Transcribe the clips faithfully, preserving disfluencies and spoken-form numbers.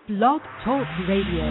Blog Talk Radio.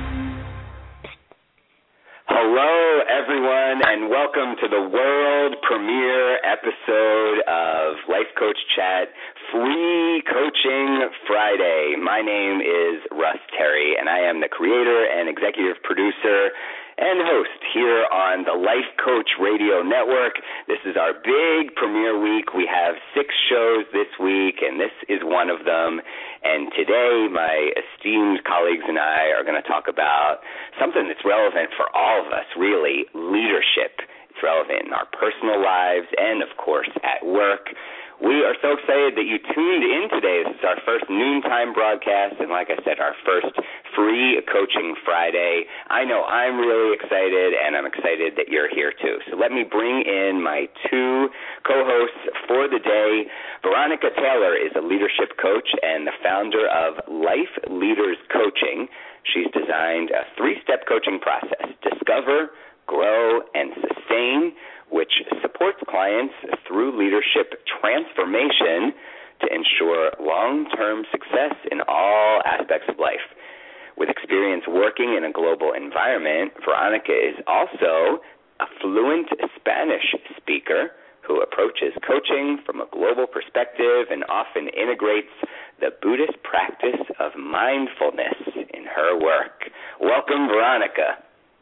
Hello, everyone, and welcome to the world premiere episode of Life Coach Chat Free Coaching Friday. My name is Russ Terry, and I am the creator and executive producer and host here on the Life Coach Radio Network. This is our big premiere week. We have six shows this week, and this is one of them. And today, my esteemed colleagues and I are going to talk about something that's relevant for all of us, really, leadership. It's relevant in our personal lives and, of course, at work. We are so excited that you tuned in today. This is our first noontime broadcast, and like I said, our first free Coaching Friday. I know I'm really excited, and I'm excited that you're here too. So let me bring in my two co-hosts for the day. Veronica Taylor is a leadership coach and the founder of Life Leaders Coaching. She's designed a three-step coaching process: discover, grow, and sustain, which supports clients through leadership transformation to ensure long-term success in all aspects of life. With experience working in a global environment, Veronica is also a fluent Spanish speaker who approaches coaching from a global perspective and often integrates the Buddhist practice of mindfulness in her work. Welcome, Veronica.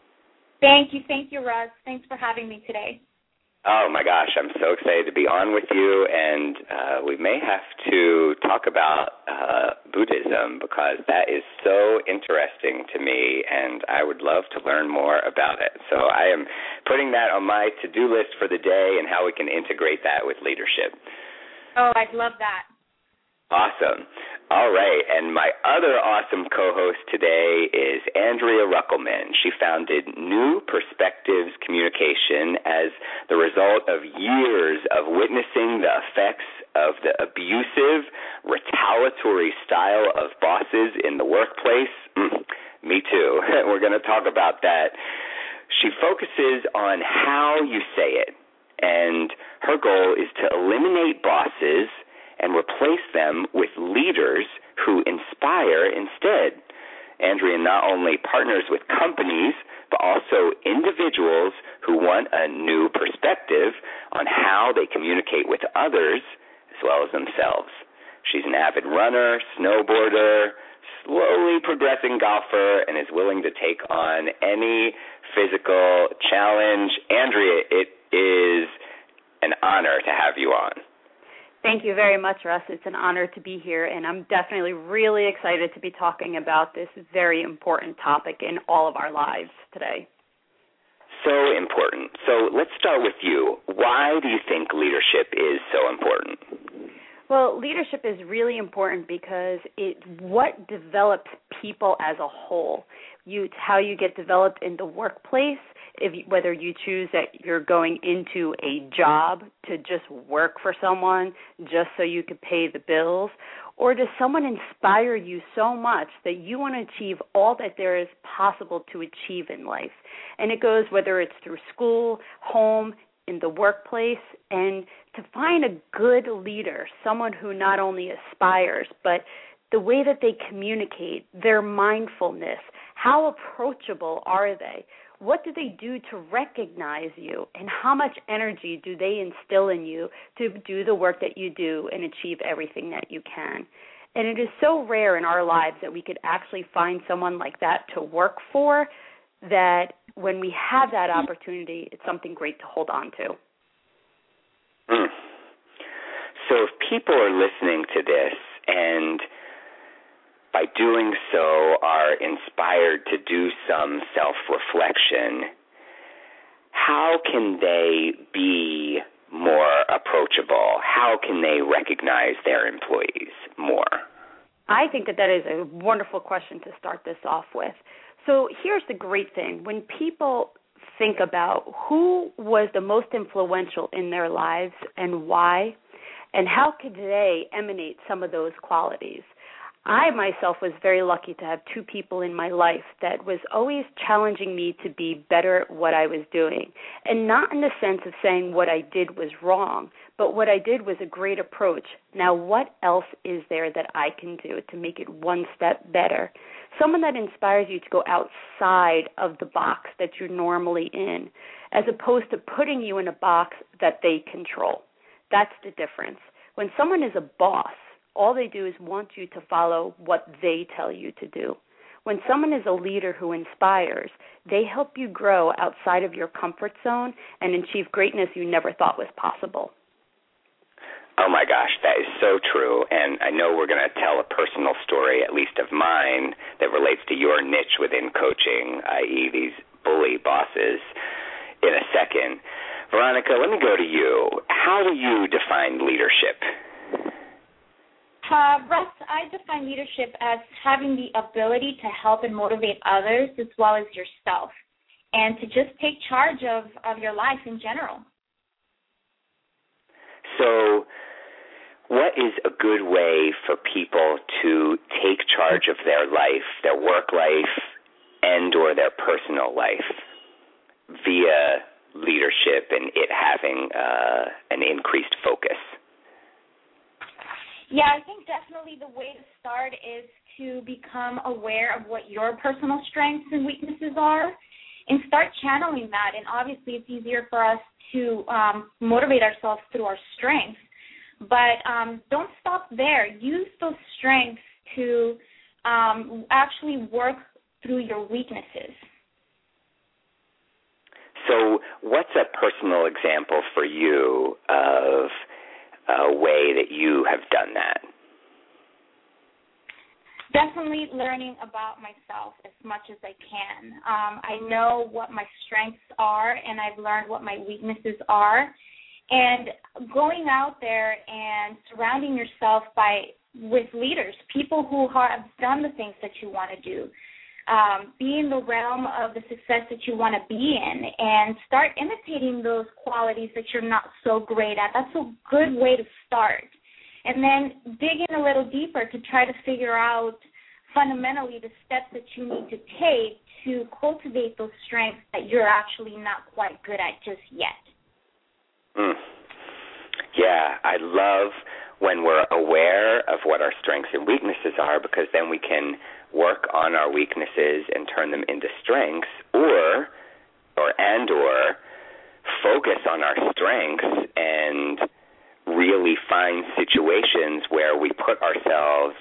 Thank you. Thank you, Russ. Thanks for having me today. Oh, my gosh, I'm so excited to be on with you, and uh, we may have to talk about uh, Buddhism because that is so interesting to me, and I would love to learn more about it. So I am putting that on my to-do list for the day and how we can integrate that with leadership. Oh, I'd love that. Awesome. All right, and my other awesome co-host today is Andrea Ruckelman. She founded New Perspectives Communication as the result of years of witnessing the effects of the abusive, retaliatory style of bosses in the workplace. Mm, me too. We're going to talk about that. She focuses on how you say it, and her goal is to eliminate bosses and replace them with leaders who inspire instead. Andrea not only partners with companies, but also individuals who want a new perspective on how they communicate with others as well as themselves. She's an avid runner, snowboarder, slowly progressing golfer, and is willing to take on any physical challenge. Andrea, it is an honor to have you on. Thank you very much, Russ. It's an honor to be here, and I'm definitely really excited to be talking about this very important topic in all of our lives today. So important. So let's start with you. Why do you think leadership is so important? Well, leadership is really important because it's what develops people as a whole. You, it's how you get developed in the workplace, if you, whether you choose that you're going into a job to just work for someone just so you could pay the bills, or does someone inspire you so much that you want to achieve all that there is possible to achieve in life? And it goes whether it's through school, home, in the workplace, and to find a good leader, someone who not only aspires, but the way that they communicate, their mindfulness, how approachable are they? What do they do to recognize you, and how much energy do they instill in you to do the work that you do and achieve everything that you can? And it is so rare in our lives that we could actually find someone like that to work for, that when we have that opportunity, it's something great to hold on to. Mm. So if people are listening to this and by doing so are inspired to do some self-reflection, how can they be more approachable? How can they recognize their employees more? I think that that is a wonderful question to start this off with. So here's the great thing. When people think about who was the most influential in their lives and why, and how could they emanate some of those qualities, I myself was very lucky to have two people in my life that was always challenging me to be better at what I was doing, and not in the sense of saying what I did was wrong, but what I did was a great approach. Now, what else is there that I can do to make it one step better? someone that inspires you to go outside of the box that you're normally in, as opposed to putting you in a box that they control. That's the difference. When someone is a boss, all they do is want you to follow what they tell you to do. When someone is a leader who inspires, they help you grow outside of your comfort zone and achieve greatness you never thought was possible. Oh, my gosh, that is so true. And I know we're going to tell a personal story, at least of mine, that relates to your niche within coaching, that is these bully bosses, in a second. Veronica, let me go to you. How do you define leadership? Uh, Russ, I define leadership as having the ability to help and motivate others as well as yourself, and to just take charge of, of your life in general. So what is a good way for people to take charge of their life, their work life, and or their personal life via leadership and it having uh, an increased focus? Yeah, I think definitely the way to start is to become aware of what your personal strengths and weaknesses are and start channeling that. And obviously it's easier for us to um, motivate ourselves through our strengths, but um, don't stop there. Use those strengths to um, actually work through your weaknesses. So what's a personal example for you of a way that you have done that? Definitely learning about myself as much as I can. Um, I know what my strengths are, and I've learned what my weaknesses are. And going out there and surrounding yourself by with leaders, people who have done the things that you want to do. Um, be in the realm of the success that you want to be in and start imitating those qualities that you're not so great at. That's a good way to start. And then dig in a little deeper to try to figure out fundamentally the steps that you need to take to cultivate those strengths that you're actually not quite good at just yet. Mm. Yeah, I love when we're aware of what our strengths and weaknesses are, because then we can work on our weaknesses and turn them into strengths, or or and or focus on our strengths and really find situations where we put ourselves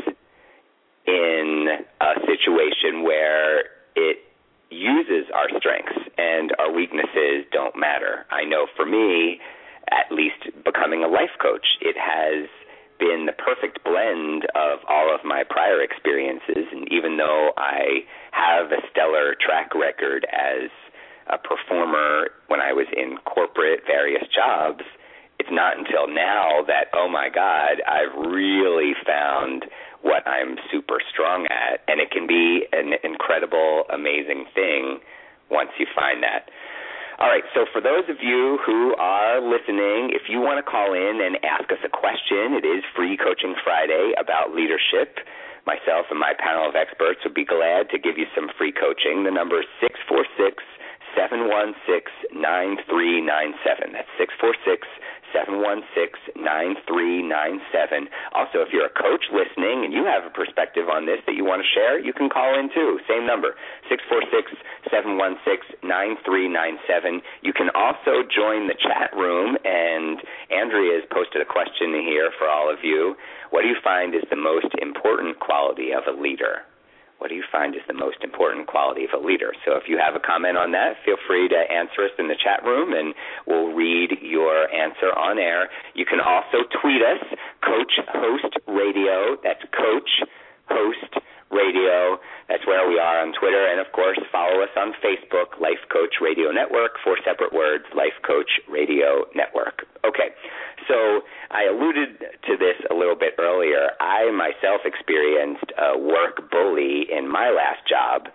in a situation where it uses our strengths and our weaknesses don't matter. I know for me, at least becoming a life coach, it has been the perfect blend of all of my prior experiences, and even though I have a stellar track record as a performer when I was in corporate various jobs, it's not until now that, oh my God, I've really found what I'm super strong at, and it can be an incredible, amazing thing once you find that. All right, so for those of you who are listening, if you want to call in and ask us a question, it is Free Coaching Friday about leadership. Myself and my panel of experts would be glad to give you some free coaching. The number is six four six, seven one six, nine three nine seven. That's six four six, seven one six, nine three nine seven. Also, if you're a coach listening and you have a perspective on this that you want to share, you can call in too. Same number, six four six, seven one six, nine three nine seven. You can also join the chat room, and Andrea has posted a question here for all of you. What do you find is the most important quality of a leader? What do you find is the most important quality of a leader? So if you have a comment on that, feel free to answer us in the chat room, and we'll read your answer on air. You can also tweet us, Coach Host Radio. That's Coach Host Radio. That's where we are on Twitter. And, of course, follow us on Facebook, Life Coach Radio Network, four separate words, Life Coach Radio Network. Okay, so I alluded to this a little bit earlier. I myself experienced a work bully in my last job,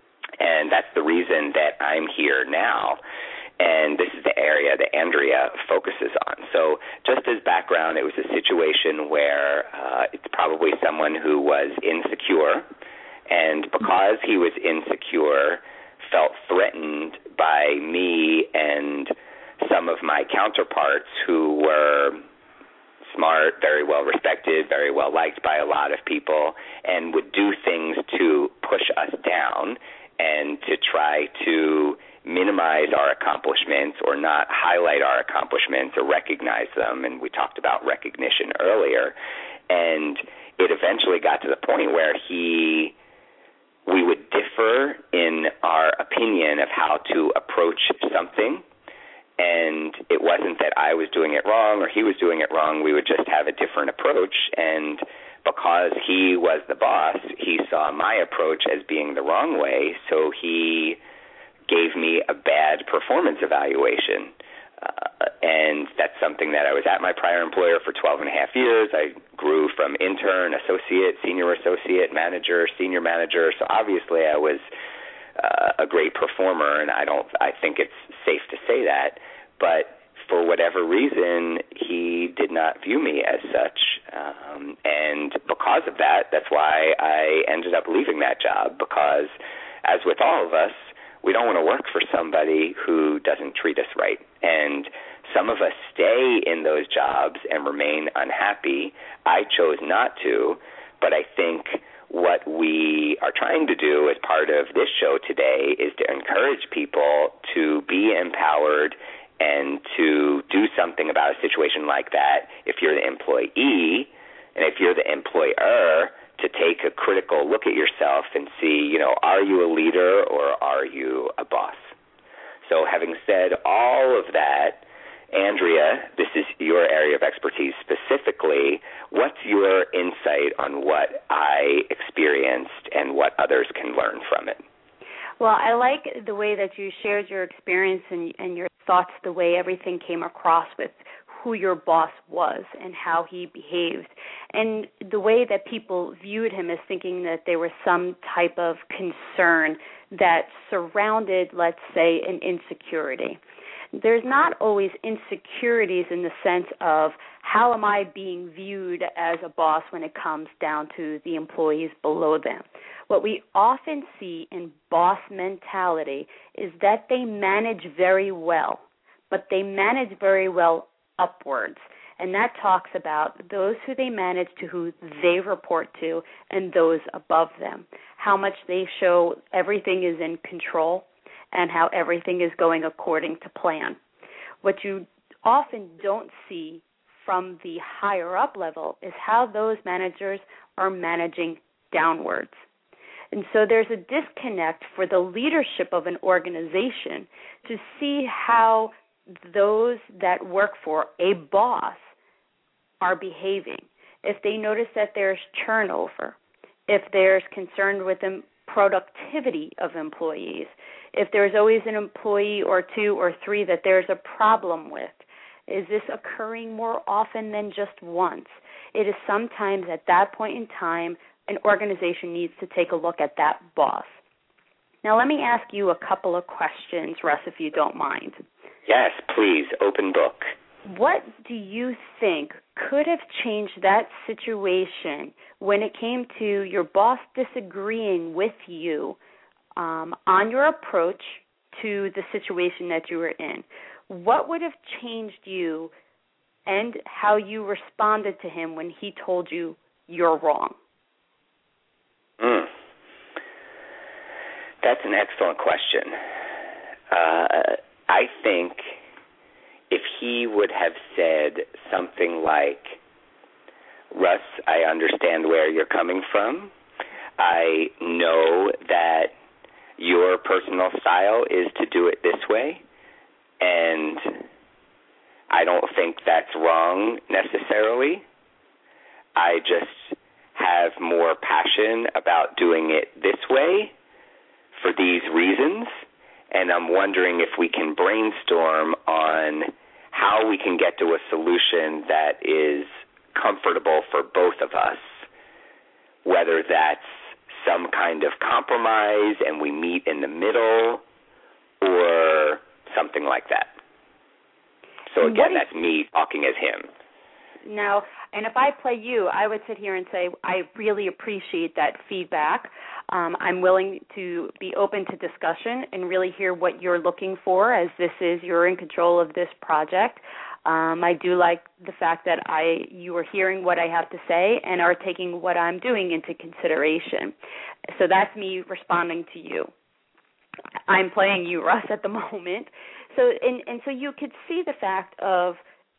and that's the reason that I'm here now. And this is the area that Andrea focuses on. So just as background, it was a situation where uh, it's probably someone who was insecure, and because he was insecure, felt threatened by me and some of my counterparts who were smart, very well respected, very well liked by a lot of people, and would do things to push minimize our accomplishments or not highlight our accomplishments or recognize them. And we talked about recognition earlier. And it eventually got to the point where he, we would differ in our opinion of how to approach something. And it wasn't that I was doing it wrong or he was doing it wrong. We would just have a different approach. And because he was the boss, he saw my approach as being the wrong way, so he gave me a bad performance evaluation. Uh, and that's something that I was at my prior employer for twelve and a half years. I grew from intern, associate, senior associate, manager, senior manager. So obviously I was uh, a great performer, and I don't. I think it's safe to say that. But for whatever reason, he did not view me as such. Um, and because of that, that's why I ended up leaving that job, because as with all of us, we don't want to work for somebody who doesn't treat us right. And some of us stay in those jobs and remain unhappy. I chose not to, but I think what we are trying to do as part of this show today is to encourage people to be empowered and to do something about a situation like that if you're the employee, and if you're the employer, to take a critical look at yourself and see, you know, are you a leader or are you a boss? So having said all of that, Andrea, this is your area of expertise specifically. What's your insight on what I experienced and what others can learn from it? Well, I like the way that you shared your experience and, and your thoughts, the way everything came across with who your boss was and how he behaved, and the way that people viewed him as thinking that there was some type of concern that surrounded, let's say, an insecurity. There's not always insecurities in the sense of how am I being viewed as a boss when it comes down to the employees below them. What we often see in boss mentality is that they manage very well, but they manage very well upwards. And that talks about those who they manage to who they report to and those above them, how much they show everything is in control and how everything is going according to plan. What you often don't see from the higher up level is how those managers are managing downwards. And so there's a disconnect for the leadership of an organization to see how those that work for a boss are behaving. If they notice that there's turnover, if there's concern with the productivity of employees, if there's always an employee or two or three that there's a problem with, is this occurring more often than just once? It is sometimes at that point in time an organization needs to take a look at that boss. Now let me ask you a couple of questions, Russ, if you don't mind. Yes, please, open book. What do you think could have changed that situation when it came to your boss disagreeing with you um, on your approach to the situation that you were in? What would have changed you and how you responded to him when he told you you're wrong? Mm. That's an excellent question. Uh, I think if he would have said something like, Russ, I understand where you're coming from. I know that your personal style is to do it this way, and I don't think that's wrong necessarily. I just have more passion about doing it this way for these reasons, and I'm wondering if we can brainstorm on how we can get to a solution that is comfortable for both of us, whether that's some kind of compromise and we meet in the middle or something like that. So again, that's me talking as him. Now, and if I play you, I would sit here and say, I really appreciate that feedback. Um, I'm willing to be open to discussion and really hear what you're looking for, as this is, you're in control of this project. Um, I do like the fact that I you are hearing what I have to say and are taking what I'm doing into consideration. So that's me responding to you. I'm playing you, Russ, at the moment. So, and, and so you could see the fact of,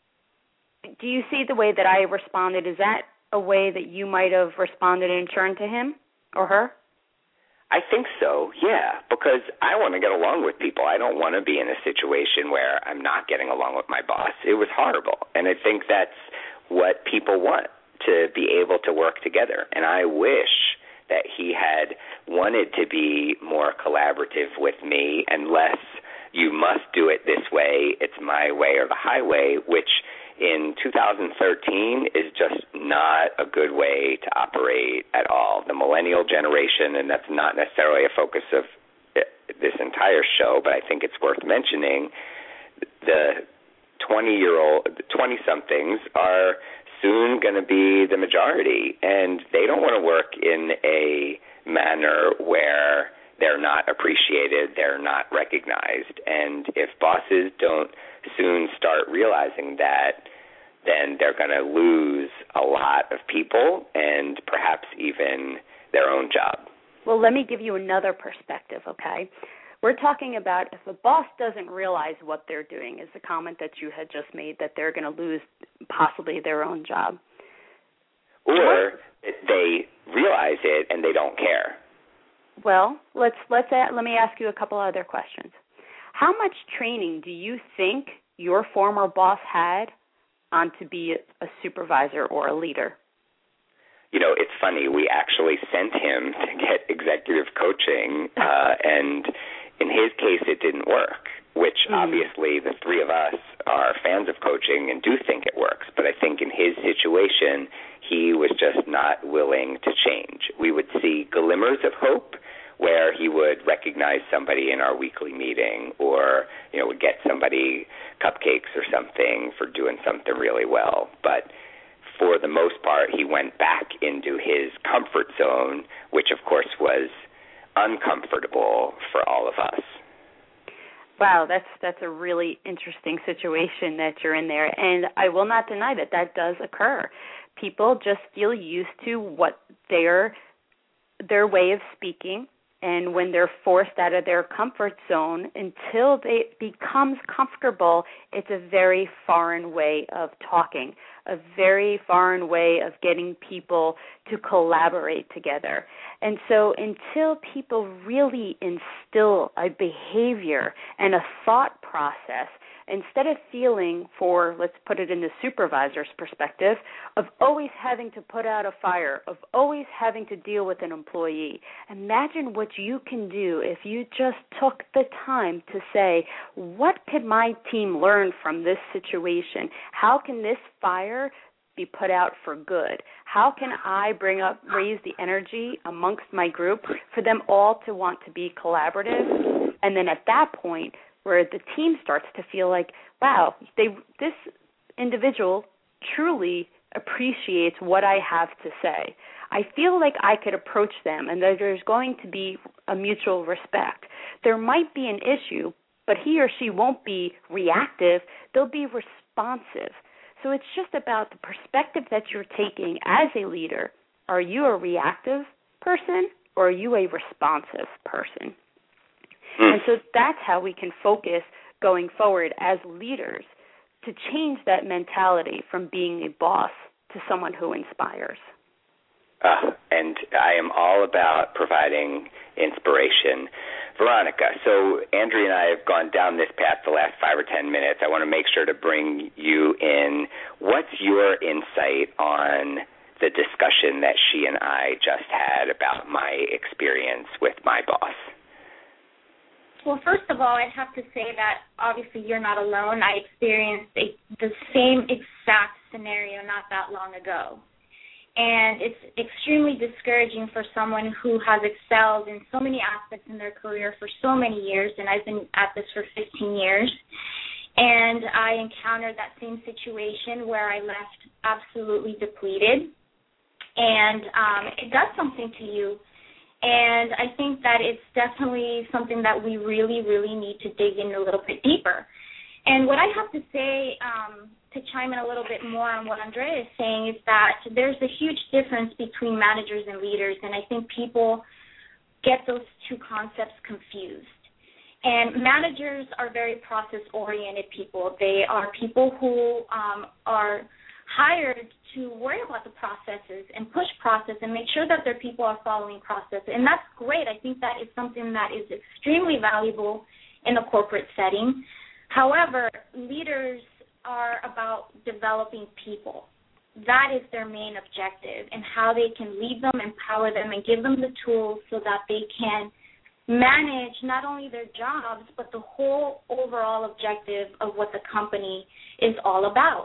do you see the way that I responded? Is that a way that you might have responded in turn to him or her? I think so, yeah, because I want to get along with people. I don't want to be in a situation where I'm not getting along with my boss. It was horrible, and I think that's what people want, to be able to work together. And I wish that he had wanted to be more collaborative with me and less, you must do it this way, it's my way or the highway, which in two thousand thirteen is just not a good way to operate at all. The millennial generation, and that's not necessarily a focus of this entire show, but I think it's worth mentioning, the twenty-year-old, twenty-somethings are soon going to be the majority, and they don't want to work in a manner where they're not appreciated, they're not recognized. And if bosses don't soon start realizing that, then they're going to lose a lot of people and perhaps even their own job. Well, let me give you another perspective, okay? We're talking about if a boss doesn't realize what they're doing, is the comment that you had just made, that they're going to lose possibly their own job. Or they realize it and they don't care. Well, let's let's add, let me ask you a couple other questions. How much training do you think your former boss had on to be a supervisor or a leader? You know, it's funny. We actually sent him to get executive coaching, uh, and in his case, it didn't work, which mm. obviously the three of us are fans of coaching and do think it works. But I think in his situation, he was just not willing to change. We would see glimmers of hope where he would recognize somebody in our weekly meeting, or, you know, would get somebody cupcakes or something for doing something really well. But for the most part, he went back into his comfort zone, which, of course, was uncomfortable for all of us. Wow, that's that's a really interesting situation that you're in there, and I will not deny that that does occur. People just feel used to what their their way of speaking, and when they're forced out of their comfort zone, until it becomes comfortable, it's a very foreign way of talking, a very foreign way of getting people to collaborate together. And so until people really instill a behavior and a thought process, instead of feeling for, let's put it in the supervisor's perspective, of always having to put out a fire, of always having to deal with an employee, imagine what you can do if you just took the time to say, what could my team learn from this situation? How can this fire be put out for good? How can I bring up, raise the energy amongst my group for them all to want to be collaborative? And then at that point, where the team starts to feel like, wow, they this individual truly appreciates what I have to say. I feel like I could approach them and that there's going to be a mutual respect. There might be an issue, but he or she won't be reactive. They'll be responsive. So it's just about the perspective that you're taking as a leader. Are you a reactive person or are you a responsive person? And so that's how we can focus going forward as leaders to change that mentality from being a boss to someone who inspires. Uh, and I am all about providing inspiration. Veronica, so Andrea and I have gone down this path the last five or ten minutes. I want to make sure to bring you in. What's your insight on the discussion that she and I just had about my experience with my boss? Well, first of all, I'd have to say that obviously you're not alone. I experienced a, the same exact scenario not that long ago. And it's extremely discouraging for someone who has excelled in so many aspects in their career for so many years, and I've been at this for fifteen years. And I encountered that same situation where I left absolutely depleted. And um, it does something to you. And I think that it's definitely something that we really, really need to dig in a little bit deeper. And what I have to say, um, to chime in a little bit more on what Andrea is saying, is that there's a huge difference between managers and leaders, and I think people get those two concepts confused. And managers are very process-oriented people. They are people who um, are hired to worry about the processes and push process and make sure that their people are following process. And that's great. I think that is something that is extremely valuable in a corporate setting. However, leaders are about developing people. That is their main objective, and how they can lead them, empower them, and give them the tools so that they can manage not only their jobs, but the whole overall objective of what the company is all about.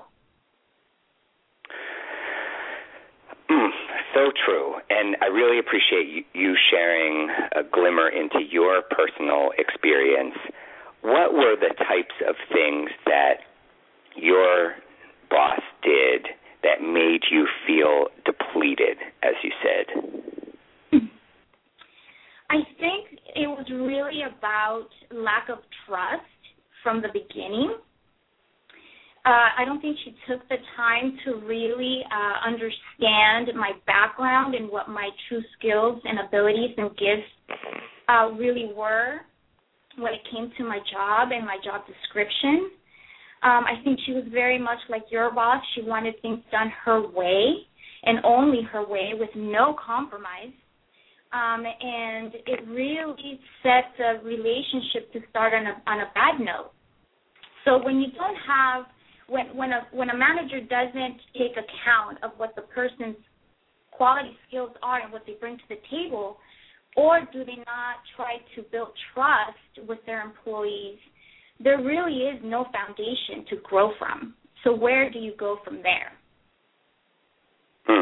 Mm, so true. And I really appreciate you, you sharing a glimmer into your personal experience. What were the types of things that your boss did that made you feel depleted, as you said? I think it was really about lack of trust from the beginning. Uh, I don't think she took the time to really uh, understand my background and what my true skills and abilities and gifts uh, really were when it came to my job and my job description. Um, I think she was very much like your boss. She wanted things done her way and only her way with no compromise. Um, and it really set the relationship to start on a, on a bad note. So when you don't have, when when a when a manager doesn't take account of what the person's quality skills are and what they bring to the table, or do they not try to build trust with their employees, there really is no foundation to grow from. So where do you go from there? Hmm.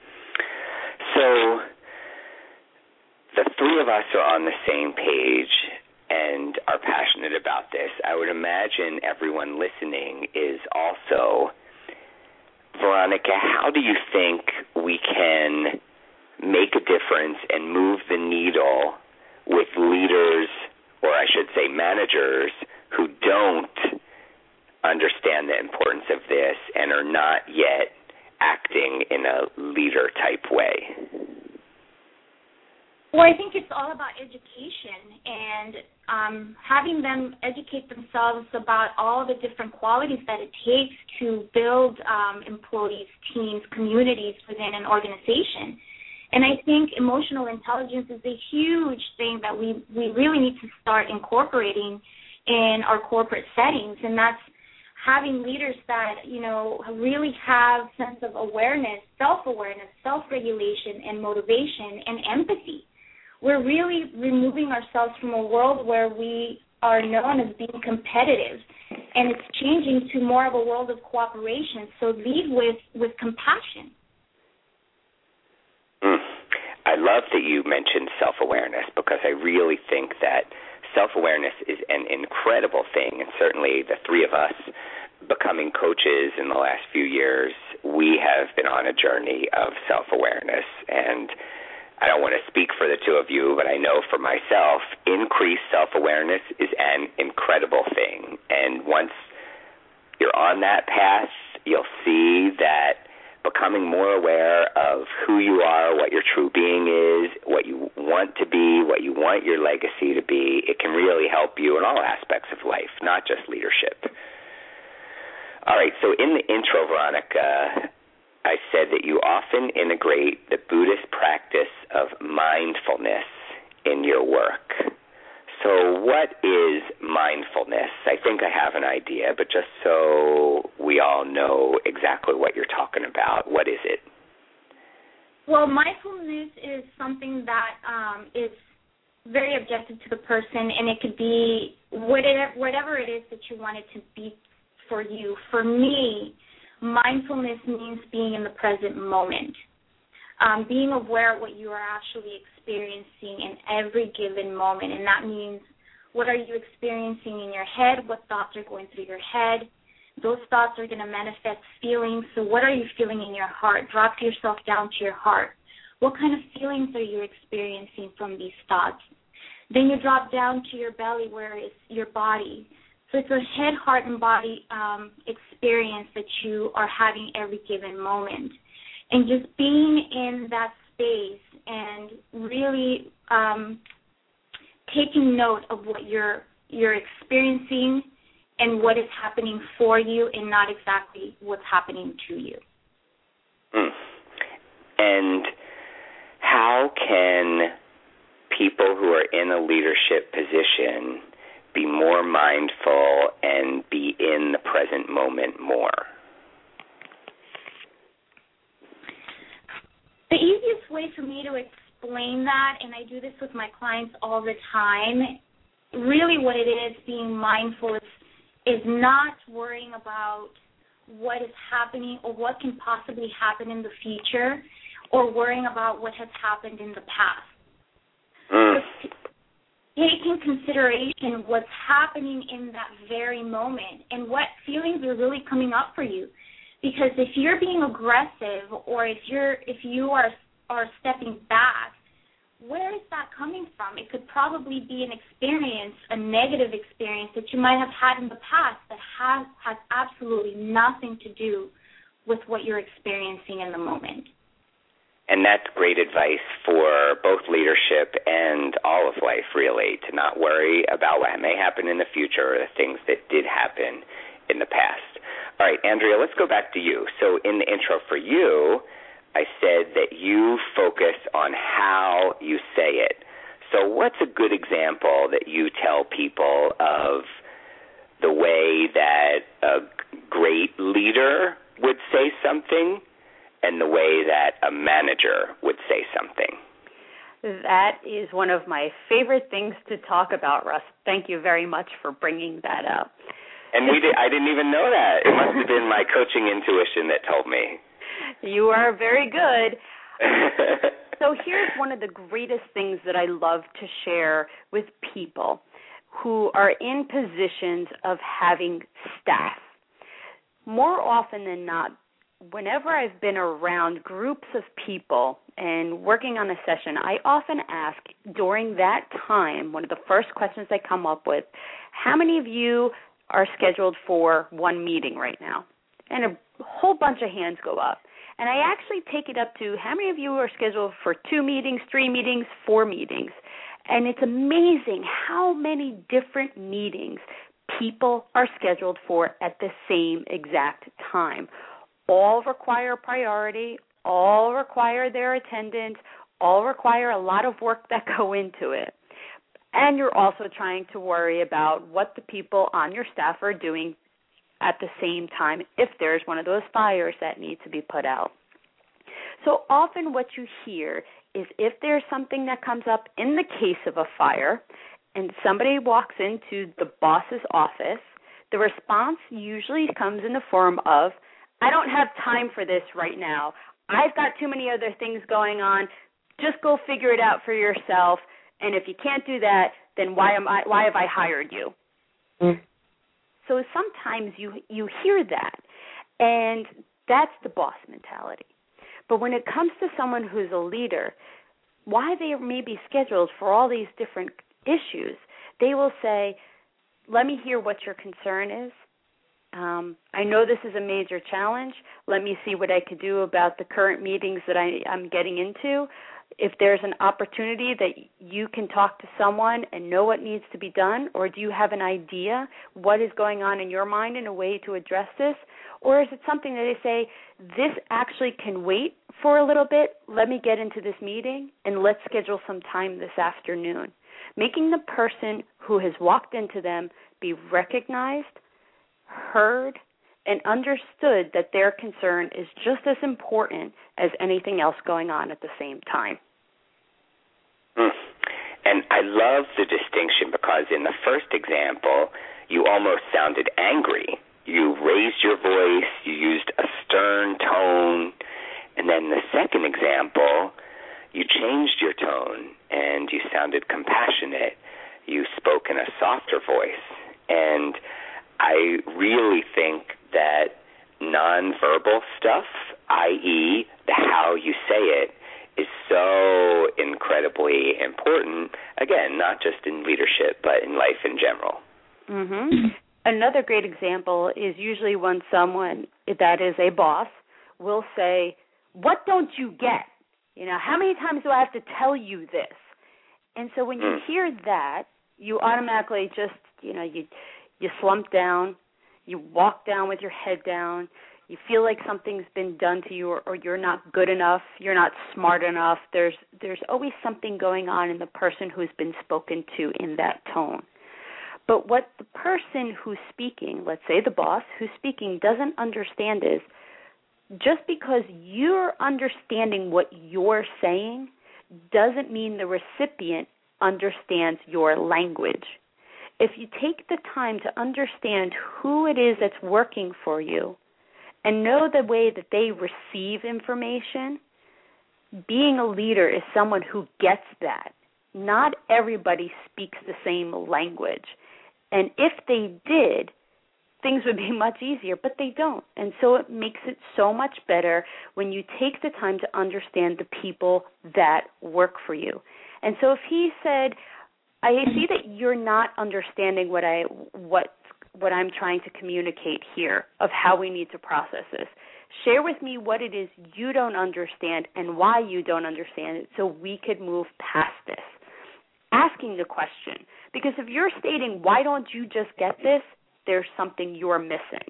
So the three of us are on the same page and are passionate about this. I would imagine everyone listening is also. Veronica, how do you think we can make a difference and move the needle with leaders, or I should say managers, who don't understand the importance of this and are not yet acting in a leader-type way? Well, I think it's all about education and um, having them educate themselves about all the different qualities that it takes to build um, employees, teams, communities within an organization. And I think emotional intelligence is a huge thing that we, we really need to start incorporating in our corporate settings, and that's having leaders that, you know, really have sense of awareness, self-awareness, self-regulation, and motivation, and empathy. We're really removing ourselves from a world where we are known as being competitive, and it's changing to more of a world of cooperation. So lead with, with compassion. Mm. I love that you mentioned self-awareness, because I really think that self-awareness is an incredible thing, and certainly the three of us becoming coaches in the last few years, we have been on a journey of self-awareness. And I don't want to speak for the two of you, but I know for myself, increased self-awareness is an incredible thing. And once you're on that path, you'll see that becoming more aware of who you are, what your true being is, what you want to be, what you want your legacy to be, it can really help you in all aspects of life, not just leadership. All right, so in the intro, Veronica, I said that you often integrate the Buddhist practice of mindfulness in your work. So what is mindfulness? I think I have an idea, but just so we all know exactly what you're talking about, what is it? Well, mindfulness is something that um, is very objective to the person, and it could be whatever, whatever it is that you want it to be for you. For me, mindfulness means being in the present moment, um, being aware of what you are actually experiencing in every given moment. And that means, what are you experiencing in your head? What thoughts are going through your head? Those thoughts are going to manifest feelings. So what are you feeling in your heart? Drop yourself down to your heart. What kind of feelings are you experiencing from these thoughts? Then you drop down to your belly, where is your body. So it's a head, heart, and body um, experience that you are having every given moment. And just being in that space and really um, taking note of what you're you're experiencing and what is happening for you and not exactly what's happening to you. Mm. And how can people who are in a leadership position be more mindful and be in the present moment more? The easiest way for me to explain that, and I do this with my clients all the time, really what it is, being mindful, is, is not worrying about what is happening or what can possibly happen in the future, or worrying about what has happened in the past. Mm. Take in consideration what's happening in that very moment and what feelings are really coming up for you. Because if you're being aggressive, or if you're if you are are stepping back, where is that coming from? It could probably be an experience, a negative experience that you might have had in the past that has has absolutely nothing to do with what you're experiencing in the moment. And that's great advice for both leadership and all of life, really, to not worry about what may happen in the future or the things that did happen in the past. All right, Andrea, let's go back to you. So in the intro for you, I said that you focus on how you say it. So what's a good example that you tell people of the way that a great leader would say something and the way that a manager would say something? That is one of my favorite things to talk about, Russ. Thank you very much for bringing that up. And we did, I didn't even know that. It must have been my coaching intuition that told me. You are very good. So here's one of the greatest things that I love to share with people who are in positions of having staff. More often than not, whenever I've been around groups of people and working on a session, I often ask during that time, one of the first questions I come up with, how many of you are scheduled for one meeting right now? And a whole bunch of hands go up. And I actually take it up to how many of you are scheduled for two meetings, three meetings, four meetings. And it's amazing how many different meetings people are scheduled for at the same exact time. All require priority, all require their attendance, all require a lot of work that go into it. And you're also trying to worry about what the people on your staff are doing at the same time if there's one of those fires that need to be put out. So often what you hear is if there's something that comes up in the case of a fire and somebody walks into the boss's office, the response usually comes in the form of, I don't have time for this right now. I've got too many other things going on. Just go figure it out for yourself. And if you can't do that, then why am I? Why have I hired you? Mm. So sometimes you you hear that, and that's the boss mentality. But when it comes to someone who's a leader, why they may be scheduled for all these different issues, they will say, let me hear what your concern is. Um, I know this is a major challenge. Let me see what I could do about the current meetings that I, I'm getting into. If there's an opportunity that you can talk to someone and know what needs to be done, or do you have an idea what is going on in your mind in a way to address this? Or is it something that they say, this actually can wait for a little bit, let me get into this meeting, and let's schedule some time this afternoon. Making the person who has walked into them be recognized, heard, and understood that their concern is just as important as anything else going on at the same time. Mm. And I love the distinction because in the first example, you almost sounded angry. You raised your voice, you used a stern tone, and then the second example, you changed your tone and you sounded compassionate. You spoke in a softer voice. And I really think that nonverbal stuff, that is the how you say it, is so incredibly important, again, not just in leadership, but in life in general. Mm-hmm. Another great example is usually when someone that is a boss will say, what don't you get? You know, how many times do I have to tell you this? And so when you hear that, you automatically just you know, you you slump down, you walk down with your head down, you feel like something's been done to you, or, or you're not good enough, you're not smart enough. There's there's always something going on in the person who's been spoken to in that tone. But what the person who's speaking, let's say the boss who's speaking, doesn't understand is just because you're understanding what you're saying doesn't mean the recipient understands your language. If you take the time to understand who it is that's working for you and know the way that they receive information, being a leader is someone who gets that. Not everybody speaks the same language. And if they did, things would be much easier, but they don't. And so it makes it so much better when you take the time to understand the people that work for you. And so if he said, I see that you're not understanding what I what what I'm trying to communicate here of how we need to process this. Share with me what it is you don't understand and why you don't understand it so we could move past this. Asking the question. Because if you're stating, why don't you just get this, there's something you're missing.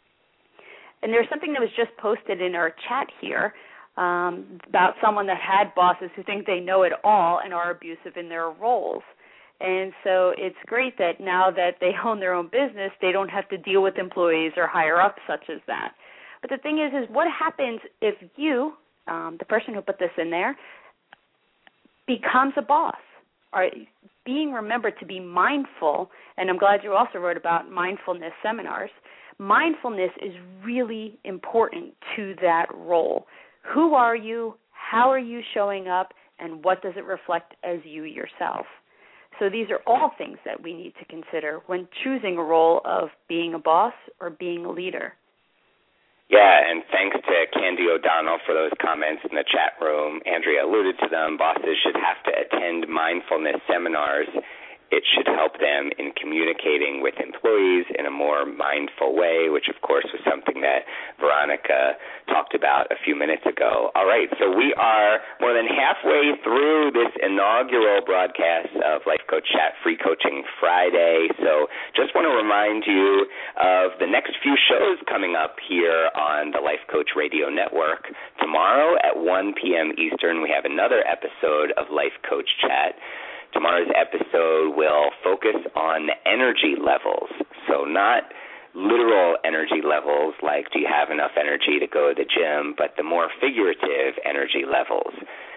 And there's something that was just posted in our chat here um, about someone that had bosses who think they know it all and are abusive in their roles. And so it's great that now that they own their own business, they don't have to deal with employees or higher up such as that. But the thing is, is what happens if you, um, the person who put this in there, becomes a boss? Or being remembered to be mindful, and I'm glad you also wrote about mindfulness seminars. Mindfulness is really important to that role. Who are you? How are you showing up? And what does it reflect as you yourself? So these are all things that we need to consider when choosing a role of being a boss or being a leader. Yeah, and thanks to Candy O'Donnell for those comments in the chat room. Andrea alluded to them. Bosses should have to attend mindfulness seminars. It should help them in communicating with employees in a more mindful way, which, of course, was something that Veronica talked about a few minutes ago. All right, so we are more than halfway through this inaugural broadcast of Life Coach Chat Free Coaching Friday. So just want to remind you of the next few shows coming up here on the Life Coach Radio Network. Tomorrow at one p.m. Eastern, we have another episode of Life Coach Chat. Tomorrow's episode will focus on energy levels, so not literal energy levels like do you have enough energy to go to the gym, but the more figurative energy levels,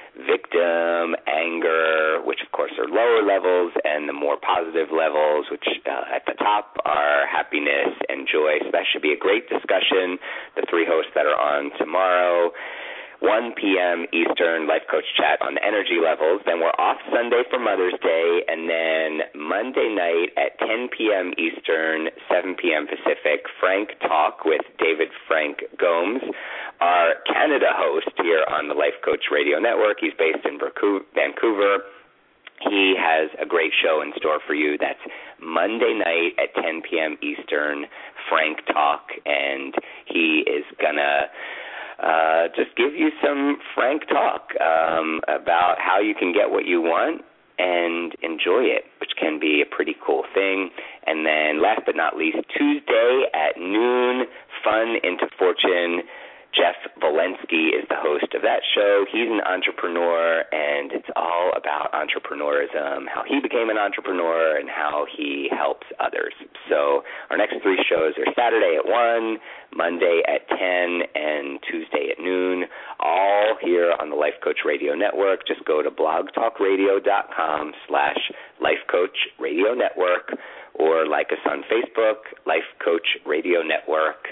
victim, anger, which of course are lower levels, and the more positive levels, which uh, at the top are happiness and joy. So that should be a great discussion, the three hosts that are on tomorrow. one p.m. Eastern, Life Coach Chat on energy levels. Then we're off Sunday for Mother's Day, and then Monday night at ten p.m. Eastern, seven p.m. Pacific, Frank Talk with David Frank Gomes, our Canada host here on the Life Coach Radio Network. He's based in Vancouver. He has a great show in store for you. That's Monday night at ten p.m. Eastern, Frank Talk, and he is going to Uh, just give you some frank talk um, about how you can get what you want and enjoy it, which can be a pretty cool thing. And then last but not least, Tuesday at noon, Fun into Fortune. Jeff Valensky is the host of that show. He's an entrepreneur, and it's all about entrepreneurism, how he became an entrepreneur, and how he helps others. So our next three shows are Saturday at one, Monday at ten, and Tuesday at noon, all here on the Life Coach Radio Network. Just go to blogtalkradio.com slash Life Coach Radio Network, or like us on Facebook, Life Coach Radio Network.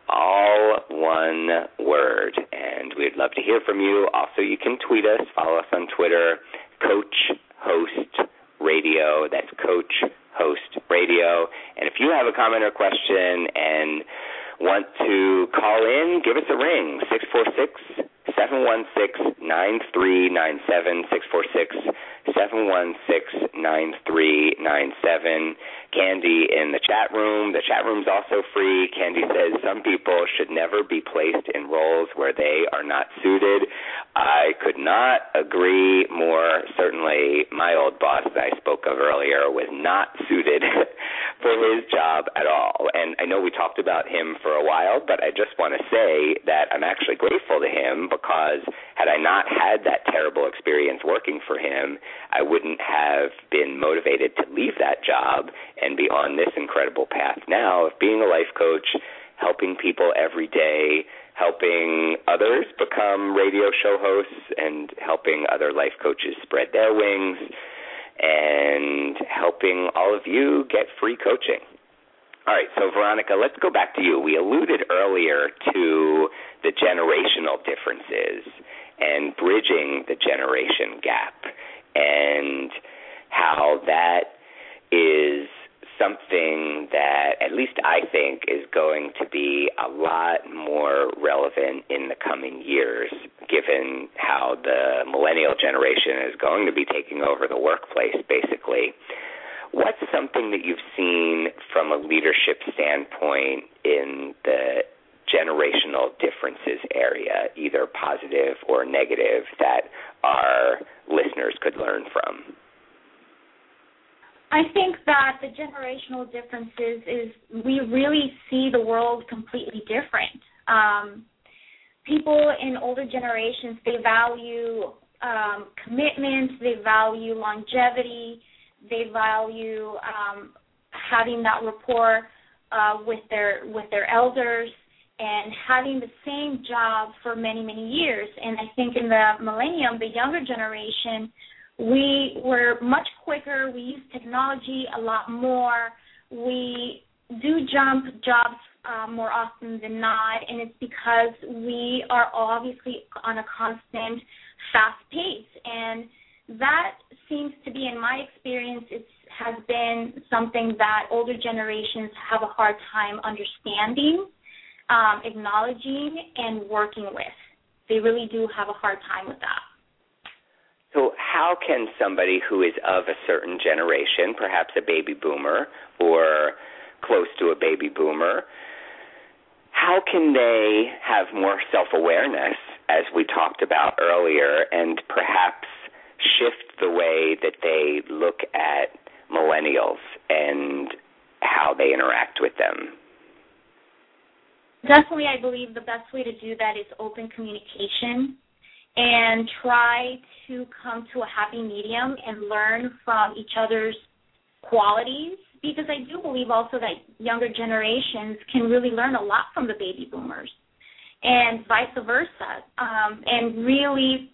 All one word, and we'd love to hear from you. Also, you can tweet us, follow us on Twitter, Coach Host Radio. That's Coach Host Radio. And if you have a comment or question and want to call in, give us a ring, six four six, seven one six, nine three nine seven, six four six, seven one six, nine three nine seven. Candy in the chat room. The chat room's also free. Candy says some people should never be placed in roles where they are not suited. I could not agree more. Certainly, my old boss that I spoke of earlier was not suited for his job at all. And I know we talked about him for a while, but I just want to say that I'm actually grateful to him because had I not had that terrible experience working for him, I wouldn't have been motivated to leave that job and be on this incredible path now of being a life coach, helping people every day, helping others become radio show hosts and helping other life coaches spread their wings and helping all of you get free coaching. All right, so Veronica, let's go back to you. We alluded earlier to the generational differences and bridging the generation gap and how that is something that at least I think is going to be a lot more relevant in the coming years, given how the millennial generation is going to be taking over the workplace, basically. What's something that you've seen from a leadership standpoint in the generational differences area, either positive or negative, that our listeners could learn from? I think that the generational differences is we really see the world completely different. Um, people in older generations, they value um, commitment, they value longevity, they value um, having that rapport uh, with their with their elders and having the same job for many, many years. And I think in the millennium, the younger generation, we were much quicker. We use technology a lot more. We do jump jobs uh, more often than not, and it's because we are obviously on a constant fast pace. And that seems to be, in my experience, it has been something that older generations have a hard time understanding, um, acknowledging, and working with. They really do have a hard time with that. So how can somebody who is of a certain generation, perhaps a baby boomer or close to a baby boomer, how can they have more self-awareness, as we talked about earlier, and perhaps shift the way that they look at millennials and how they interact with them? Definitely, I believe the best way to do that is open communication and try to come to a happy medium and learn from each other's qualities, because I do believe also that younger generations can really learn a lot from the baby boomers and vice versa, um, and really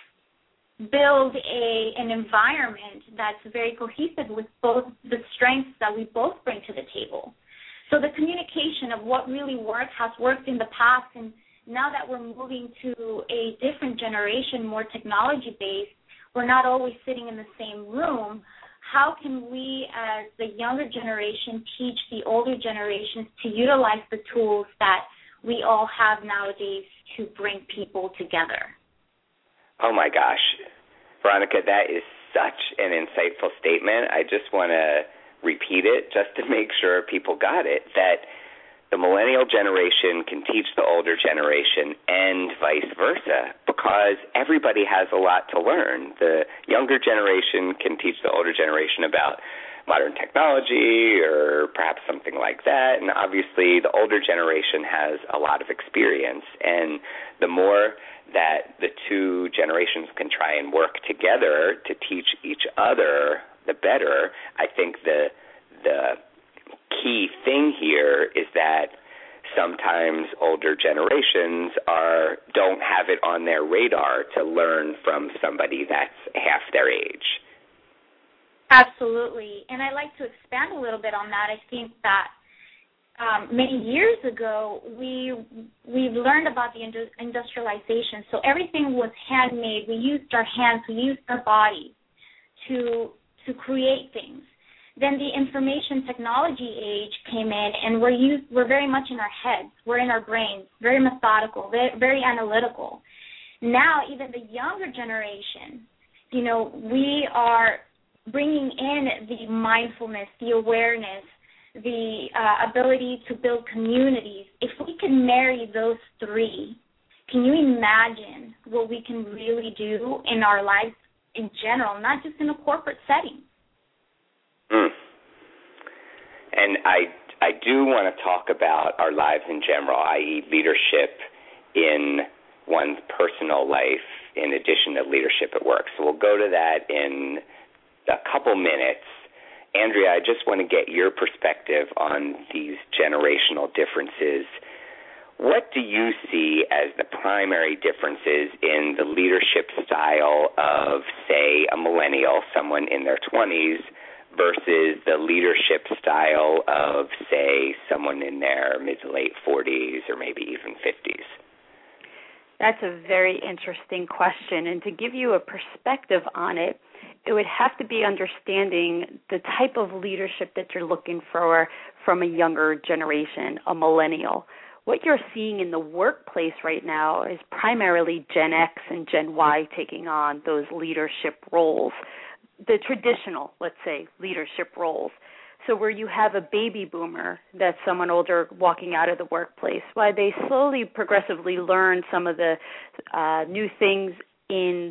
build a an environment that's very cohesive with both the strengths that we both bring to the table. So the communication of what really worked has worked in the past, and now that we're moving to a different generation, more technology-based, we're not always sitting in the same room. How can we, as the younger generation, teach the older generations to utilize the tools that we all have nowadays to bring people together? Oh, my gosh. Veronica, that is such an insightful statement. I just want to repeat it just to make sure people got it, that the millennial generation can teach the older generation and vice versa, because everybody has a lot to learn. The younger generation can teach the older generation about modern technology or perhaps something like that, and obviously the older generation has a lot of experience, and the more that the two generations can try and work together to teach each other, the better. I think the the key thing here is that sometimes older generations are don't have it on their radar to learn from somebody that's half their age. Absolutely. And I'd like to expand a little bit on that. I think that um, many years ago, we, we've learned about the industrialization. So everything was handmade. We used our hands. We used our bodies to to create things. Then the information technology age came in, and we're used, we're very much in our heads. We're in our brains, very methodical, very, very analytical. Now, even the younger generation, you know, we are bringing in the mindfulness, the awareness, the uh, ability to build communities. If we can marry those three can you imagine what we can really do in our lives in general, not just in a corporate setting? Mm. And I, I do want to talk about our lives in general, that is leadership in one's personal life in addition to leadership at work. So we'll go to that in a couple minutes. Andrea, I just want to get your perspective on these generational differences. What do you see as the primary differences in the leadership style of, say, a millennial, someone in their twenties, versus the leadership style of, say, someone in their mid to late forties or maybe even fifties? That's a very interesting question. And to give you a perspective on it, it would have to be understanding the type of leadership that you're looking for from a younger generation, a millennial. What you're seeing in the workplace right now is primarily Gen X and Gen Y taking on those leadership roles, the traditional, let's say, leadership roles. So where you have a baby boomer, that's someone older walking out of the workplace, while they slowly, progressively learn some of the uh, new things in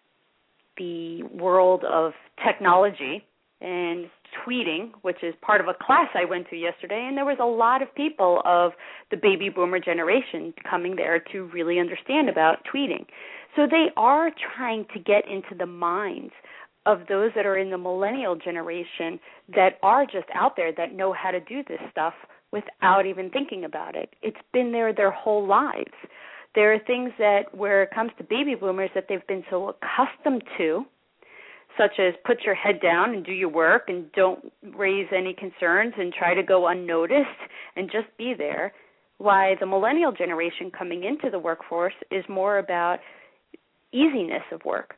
the world of technology and tweeting, which is part of a class I went to yesterday, and there was a lot of people of the baby boomer generation coming there to really understand about tweeting. So they are trying to get into the minds of those that are in the millennial generation that are just out there, that know how to do this stuff without even thinking about it. It's been there their whole lives. There are things that, where it comes to baby boomers, that they've been so accustomed to, such as put your head down and do your work and don't raise any concerns and try to go unnoticed and just be there, why the millennial generation coming into the workforce is more about easiness of work.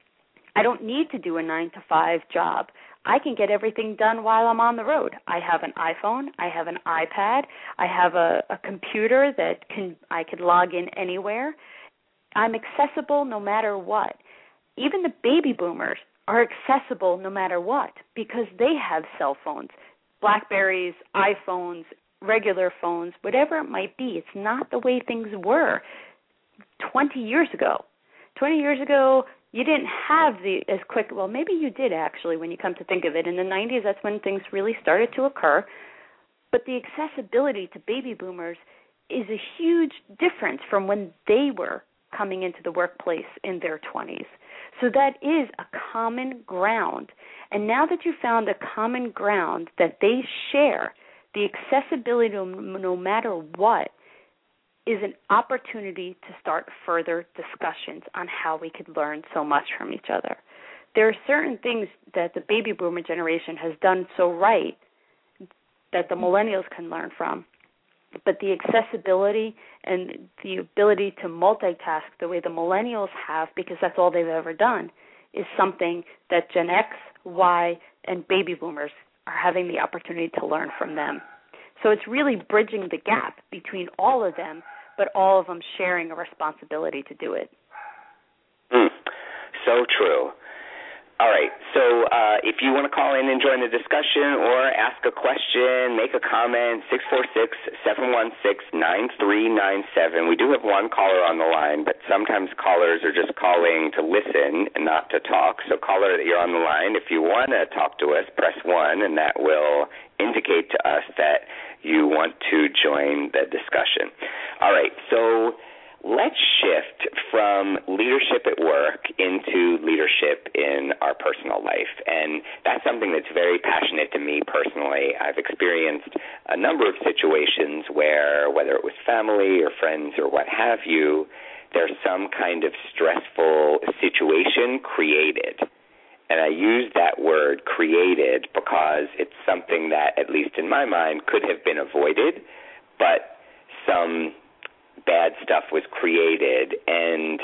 I don't need to do a nine to five job. I can get everything done while I'm on the road. I have an iPhone. I have an iPad. I have a, a computer that can I could log in anywhere. I'm accessible no matter what. Even the baby boomers are accessible no matter what because they have cell phones, BlackBerries, iPhones, regular phones, whatever it might be. It's not the way things were twenty years ago. twenty years ago, you didn't have the as quick, well, maybe you did actually when you come to think of it. In the nineties, that's when things really started to occur. But the accessibility to baby boomers is a huge difference from when they were coming into the workplace in their twenties. So that is a common ground. And now that you found a common ground that they share, the accessibility to no matter what is an opportunity to start further discussions on how we could learn so much from each other. There are certain things that the baby boomer generation has done so right that the millennials can learn from. But the accessibility and the ability to multitask the way the millennials have, because that's all they've ever done, is something that Gen X, Y, and baby boomers are having the opportunity to learn from them. So it's really bridging the gap between all of them, but all of them sharing a responsibility to do it. Mm, so true. All right, so uh, if you want to call in and join the discussion or ask a question, make a comment, six four six, seven one six, nine three nine seven. We do have one caller on the line, but sometimes callers are just calling to listen and not to talk. So caller, you're on the line. If you want to talk to us, press one, and that will indicate to us that you want to join the discussion. All right, so let's shift from leadership at work into leadership in our personal life. And that's something that's very passionate to me personally. I've experienced a number of situations where, whether it was family or friends or what have you, there's some kind of stressful situation created. And I use that word created because it's something that, at least in my mind, could have been avoided, but some bad stuff was created. And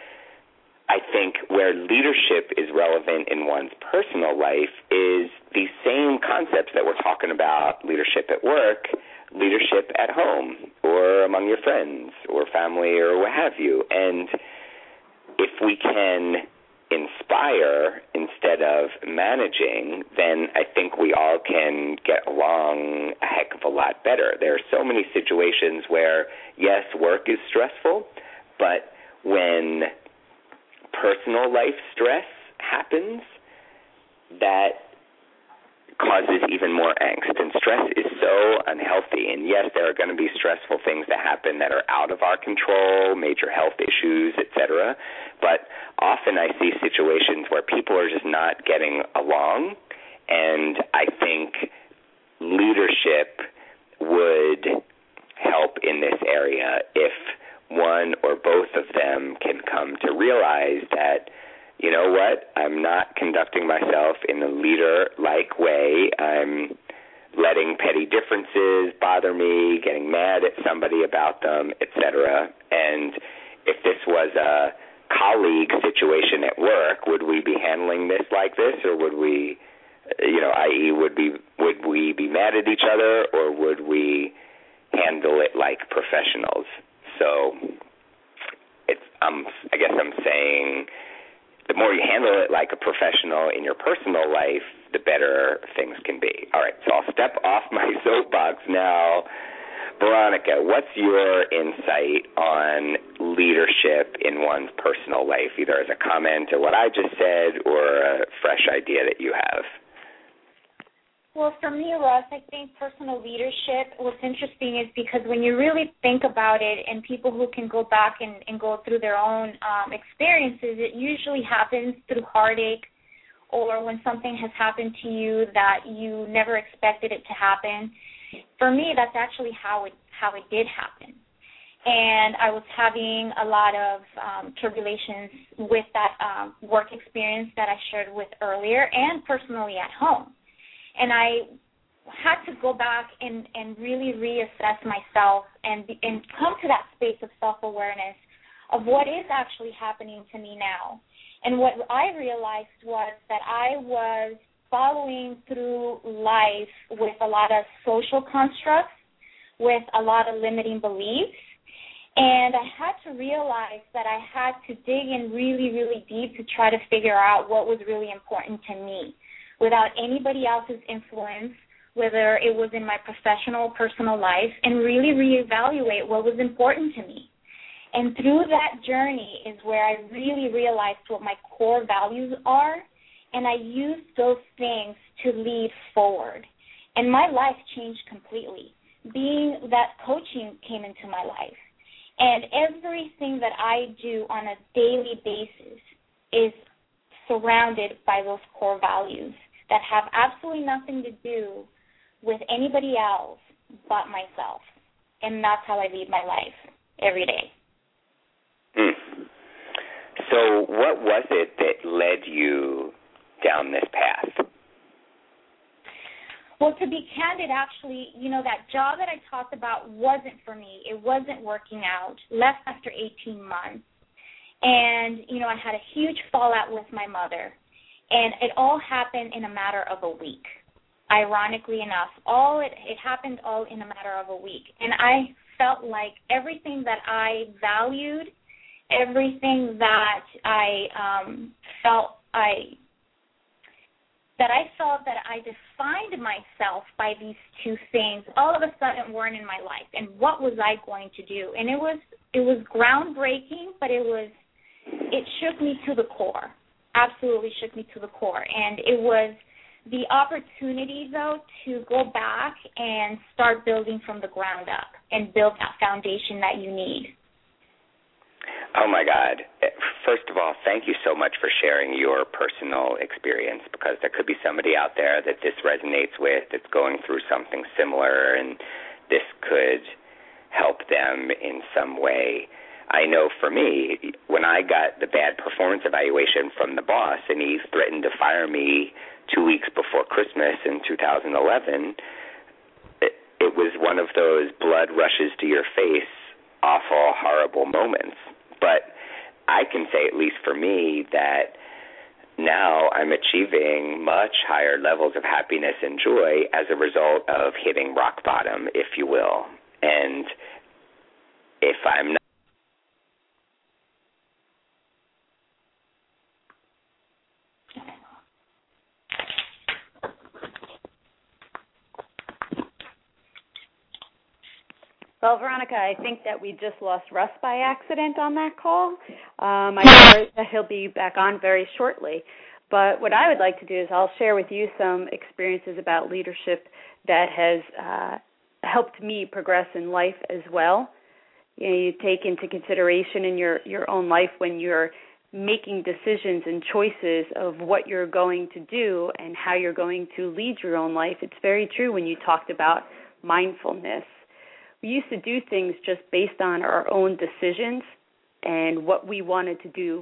I think where leadership is relevant in one's personal life is the same concepts that we're talking about, leadership at work, leadership at home or among your friends or family or what have you. And if we can inspire instead of managing, then I think we all can get along a heck of a lot better. There are so many situations where, yes, work is stressful, But when personal life stress happens, that causes even more angst. And stress is so unhealthy. And yes, there are going to be stressful things that happen that are out of our control, major health issues, et cetera. But often I see situations where people are just not getting along. And I think leadership would help in this area if one or both of them can come to realize that, you know what, I'm not conducting myself in a leader-like way. I'm letting petty differences bother me, getting mad at somebody about them, et cetera. And if this was a colleague situation at work, would we be handling this like this, or would we, you know, that is, would be would we be mad at each other, or would we handle it like professionals? So, it's um, I guess I'm saying, the more you handle it like a professional in your personal life, the better things can be. All right, so I'll step off my soapbox now. Veronica, what's your insight on leadership in one's personal life, either as a comment to what I just said or a fresh idea that you have? Well, for me, Russ, I think personal leadership, what's interesting is because when you really think about it, and people who can go back and, and go through their own um, experiences, it usually happens through heartache, or when something has happened to you that you never expected it to happen. For me, that's actually how it how it did happen. And I was having a lot of um, tribulations with that um, work experience that I shared with earlier, and personally at home. And I had to go back and, and really reassess myself and, and come to that space of self-awareness of what is actually happening to me now. And what I realized was that I was following through life with a lot of social constructs, with a lot of limiting beliefs. And I had to realize that I had to dig in really, really deep to try to figure out what was really important to me, without anybody else's influence, whether it was in my professional or personal life, and really reevaluate what was important to me. And through that journey is where I really realized what my core values are, and I used those things to lead forward. And my life changed completely, being that coaching came into my life. And everything that I do on a daily basis is surrounded by those core values that have absolutely nothing to do with anybody else but myself. And that's how I lead my life every day. Mm. So what was it that led you down this path? Well, to be candid, actually, you know, that job that I talked about wasn't for me. It wasn't working out. Left after eighteen months. And, you know, I had a huge fallout with my mother. And it all happened in a matter of a week. Ironically enough, all it, it happened all in a matter of a week. And I felt like everything that I valued, everything that I um, felt I that I felt that I defined myself by these two things, all of a sudden weren't in my life. And what was I going to do? And it was it was groundbreaking, but it was it shook me to the core. Absolutely shook me to the core. And it was the opportunity, though, to go back and start building from the ground up and build that foundation that you need. Oh, my God. First of all, thank you so much for sharing your personal experience, because there could be somebody out there that this resonates with that's going through something similar, and this could help them in some way. I know for me, when I got the bad performance evaluation from the boss and he threatened to fire me two weeks before Christmas in two thousand eleven, it, it was one of those blood rushes to your face, awful, horrible moments. But I can say, at least for me, that now I'm achieving much higher levels of happiness and joy as a result of hitting rock bottom, if you will. And if I'm not Well, Veronica, I think that we just lost Russ by accident on that call. Um, I heard that he'll be back on very shortly. But what I would like to do is I'll share with you some experiences about leadership that has uh, helped me progress in life as well. You know, you take into consideration in your, your own life when you're making decisions and choices of what you're going to do and how you're going to lead your own life. It's very true when you talked about mindfulness. We used to do things just based on our own decisions and what we wanted to do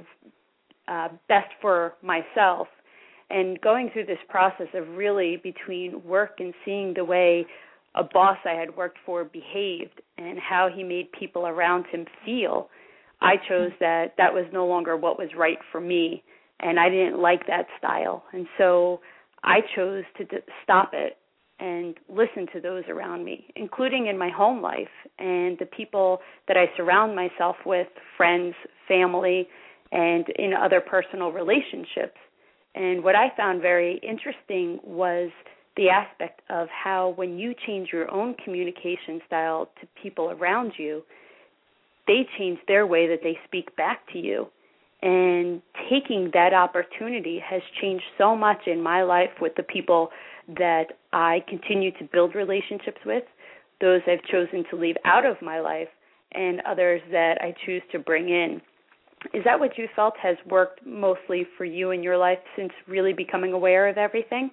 uh, best for myself. And going through this process of really between work and seeing the way a boss I had worked for behaved and how he made people around him feel, I chose that that was no longer what was right for me, and I didn't like that style. And so I chose to d- stop it and listen to those around me, including in my home life and the people that I surround myself with, friends, family, and in other personal relationships. And what I found very interesting was the aspect of how when you change your own communication style to people around you, they change their way that they speak back to you. And taking that opportunity has changed so much in my life with the people that I continue to build relationships with, those I've chosen to leave out of my life, and others that I choose to bring in. Is that what you felt has worked mostly for you in your life since really becoming aware of everything?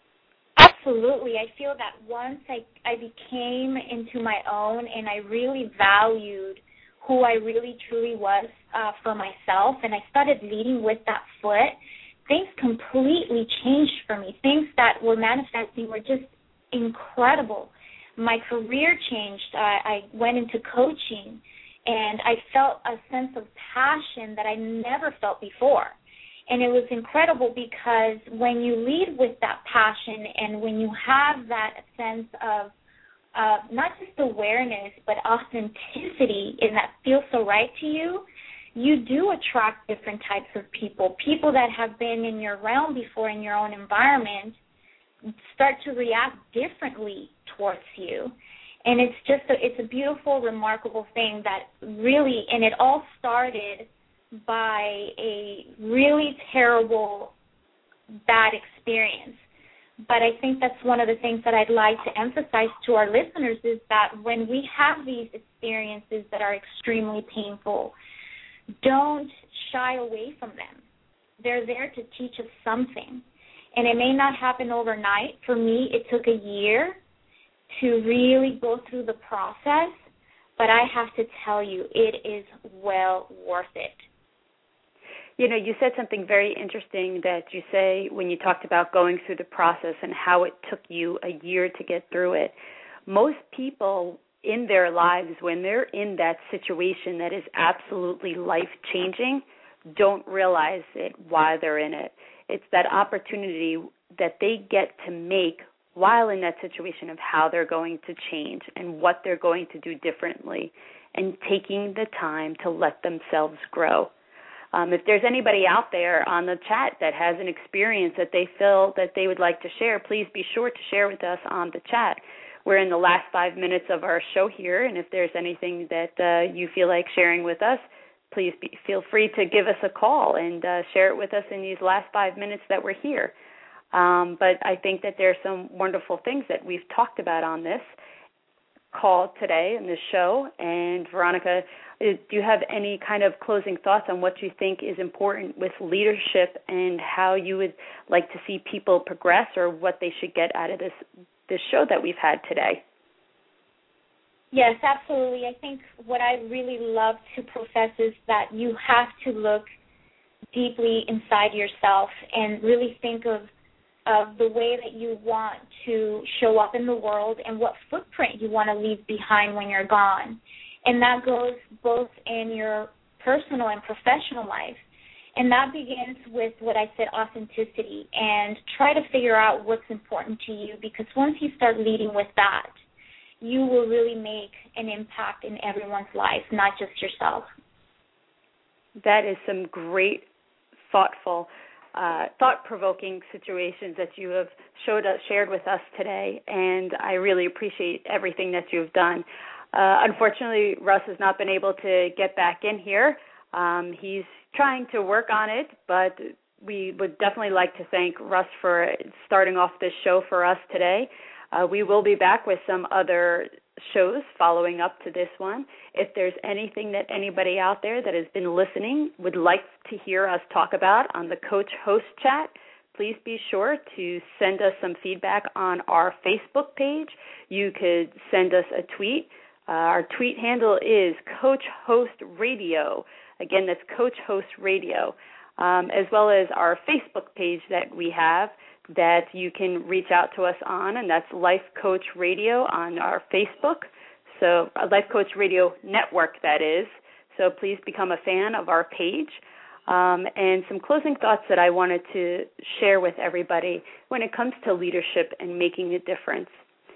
Absolutely. I feel that once I, I became into my own and I really valued who I really truly was uh, for myself, and I started leading with that foot, things completely changed for me. Things that were manifesting were just incredible. My career changed. Uh, I went into coaching, and I felt a sense of passion that I never felt before. And it was incredible because when you lead with that passion and when you have that sense of uh, not just awareness but authenticity and that feels so right to you, you do attract different types of people. People that have been in your realm before in your own environment start to react differently towards you. And it's just a, it's a beautiful, remarkable thing that really, and it all started by a really terrible, bad experience. But I think that's one of the things that I'd like to emphasize to our listeners is that when we have these experiences that are extremely painful, don't shy away from them. They're there to teach us something. And it may not happen overnight. For me, it took a year to really go through the process, but I have to tell you, it is well worth it. You know, you said something very interesting that you say when you talked about going through the process and how it took you a year to get through it. Most people in their lives, when they're in that situation that is absolutely life-changing, don't realize it while they're in it. It's that opportunity that they get to make while in that situation of how they're going to change and what they're going to do differently, and taking the time to let themselves grow. Um, if there's anybody out there on the chat that has an experience that they feel that they would like to share, please be sure to share with us on the chat. We're in the last five minutes of our show here, and if there's anything that uh, you feel like sharing with us, please be, feel free to give us a call and uh, share it with us in these last five minutes that we're here. Um, but I think that there are some wonderful things that we've talked about on this call today in this show. And Veronica, do you have any kind of closing thoughts on what you think is important with leadership and how you would like to see people progress, or what they should get out of this this show that we've had today? Yes, absolutely. I think what I really love to profess is that you have to look deeply inside yourself and really think of of the way that you want to show up in the world and what footprint you want to leave behind when you're gone. And that goes both in your personal and professional life. And that begins with what I said, authenticity, and try to figure out what's important to you, because once you start leading with that, you will really make an impact in everyone's life, not just yourself. That is some great, thoughtful Uh, thought-provoking situations that you have showed us, shared with us today, and I really appreciate everything that you've done. Uh, unfortunately, Russ has not been able to get back in here. Um, he's trying to work on it, but we would definitely like to thank Russ for starting off this show for us today. Uh, we will be back with some other shows following up to this one. If there's anything that anybody out there that has been listening would like to hear us talk about on the Coach Host Chat, please be sure to send us some feedback on our Facebook page. You could send us a tweet. Uh, our tweet handle is Coach Host Radio. Again, that's Coach Host Radio, um, as well as our Facebook page that we have that you can reach out to us on, and that's Life Coach Radio on our Facebook. So uh, Life Coach Radio Network, that is. So please become a fan of our page. Um, and some closing thoughts that I wanted to share with everybody when it comes to leadership and making a difference.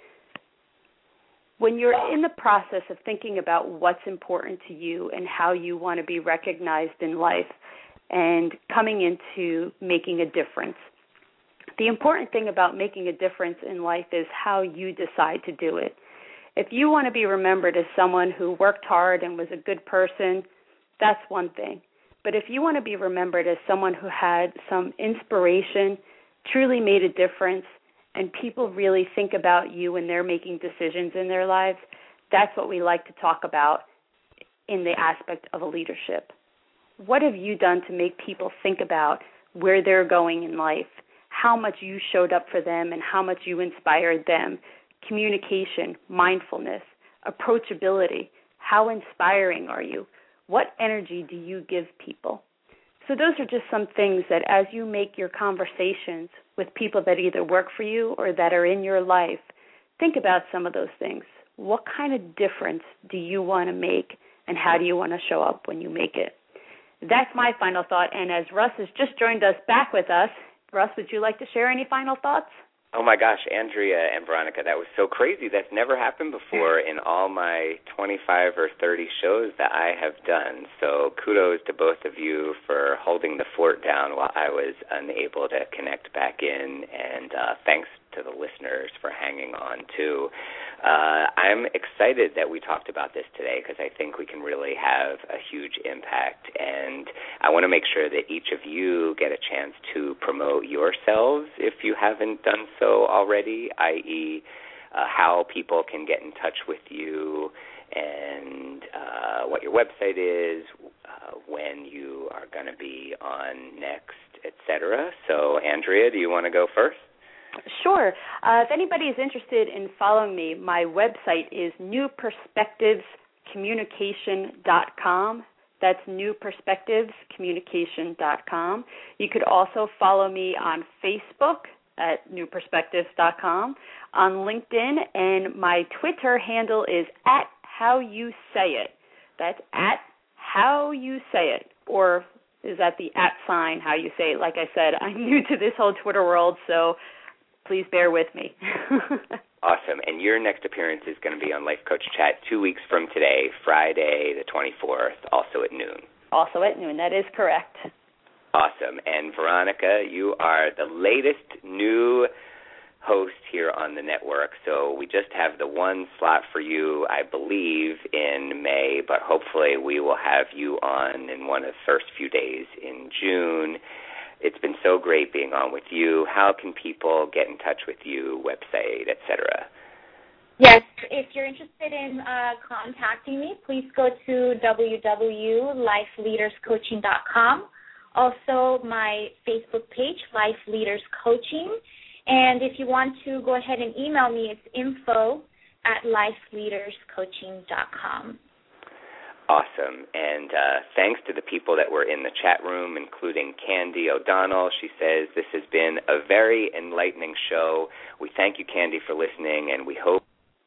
When you're in the process of thinking about what's important to you and how you want to be recognized in life and coming into making a difference, the important thing about making a difference in life is how you decide to do it. If you want to be remembered as someone who worked hard and was a good person, that's one thing. But if you want to be remembered as someone who had some inspiration, truly made a difference, and people really think about you when they're making decisions in their lives, that's what we like to talk about in the aspect of a leadership. What have you done to make people think about where they're going in life, how much you showed up for them and how much you inspired them? Communication, mindfulness, approachability, how inspiring are you? What energy do you give people? So those are just some things that as you make your conversations with people that either work for you or that are in your life, think about some of those things. What kind of difference do you want to make, and how do you want to show up when you make it? That's my final thought, and as Russ has just joined us back with us, Russ, would you like to share any final thoughts? Oh, my gosh, Andrea and Veronica, that was so crazy. That's never happened before in all my twenty-five or thirty shows that I have done. So kudos to both of you for holding the fort down while I was unable to connect back in, and uh, thanks to the listeners for hanging on, too. Uh, I'm excited that we talked about this today because I think we can really have a huge impact, and I want to make sure that each of you get a chance to promote yourselves if you haven't done so already, that is, uh, how people can get in touch with you and uh, what your website is, uh, when you are going to be on next, et cetera. So, Andrea, do you want to go first? Sure. Uh, if anybody is interested in following me, my website is new perspectives communication dot com. That's new perspectives communication dot com. You could also follow me on Facebook at new perspectives dot com, on LinkedIn, and my Twitter handle is at how you say it. That's at how you say it, or is that the at sign how you say it? Like I said, I'm new to this whole Twitter world, so please bear with me. Awesome. And your next appearance is going to be on Life Coach Chat two weeks from today, Friday the twenty-fourth, also at noon. Also at noon. That is correct. Awesome. And Veronica, you are the latest new host here on the network, so we just have the one slot for you, I believe, in May, but hopefully we will have you on in one of the first few days in June. It's been so great being on with you. How can people get in touch with you, website, et cetera? Yes, if you're interested in uh, contacting me, please go to w w w dot life leaders coaching dot com. Also, my Facebook page, Life Leaders Coaching. And if you want to go ahead and email me, it's info at life leaders coaching dot com. Awesome. And uh, thanks to the people that were in the chat room, including Candy O'Donnell. She says, this has been a very enlightening show. We thank you, Candy, for listening, and we hope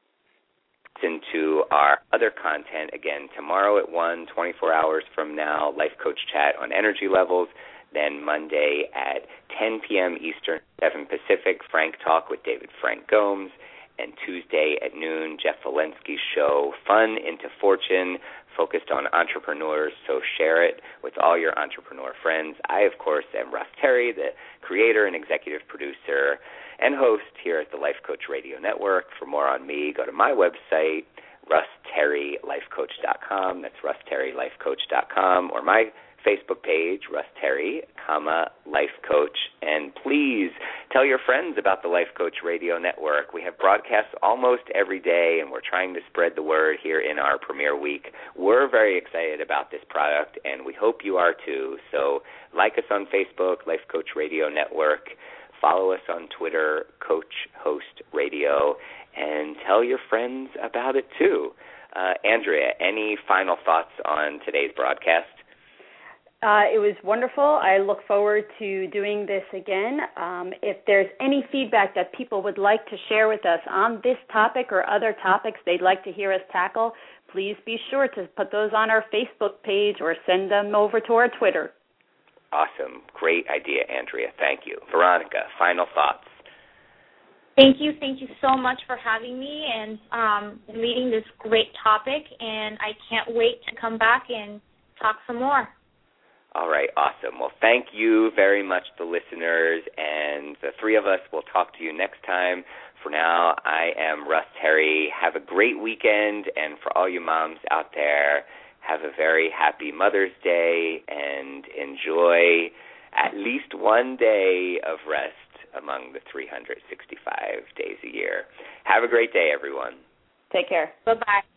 to listen to our other content again tomorrow at one, twenty-four hours from now, Life Coach Chat on energy levels. Then Monday at ten p.m. Eastern, seven Pacific, Frank Talk with David Frank Gomes. And Tuesday at noon, Jeff Valensky's show, Fun into Fortune, focused on entrepreneurs, so share it with all your entrepreneur friends. I, of course, am Russ Terry, the creator and executive producer and host here at the Life Coach Radio Network. For more on me, go to my website, russ terry life coach dot com. That's russ terry life coach dot com, or my Facebook page, Russ Terry, comma, Life Coach. And please tell your friends about the Life Coach Radio Network. We have broadcasts almost every day, and we're trying to spread the word here in our premiere week. We're very excited about this product, and we hope you are too. So like us on Facebook, Life Coach Radio Network. Follow us on Twitter, Coach Host Radio, and tell your friends about it too. Uh, Andrea, any final thoughts on today's broadcast? Uh, it was wonderful. I look forward to doing this again. Um, if there's any feedback that people would like to share with us on this topic or other topics they'd like to hear us tackle, please be sure to put those on our Facebook page or send them over to our Twitter. Awesome. Great idea, Andrea. Thank you. Veronica, final thoughts. Thank you. Thank you so much for having me and um, leading this great topic, and I can't wait to come back and talk some more. All right, awesome. Well, thank you very much, the listeners, and the three of us will talk to you next time. For now, I am Russ Terry. Have a great weekend, and for all you moms out there, have a very happy Mother's Day, and enjoy at least one day of rest among the three hundred sixty-five days a year. Have a great day, everyone. Take care. Bye-bye.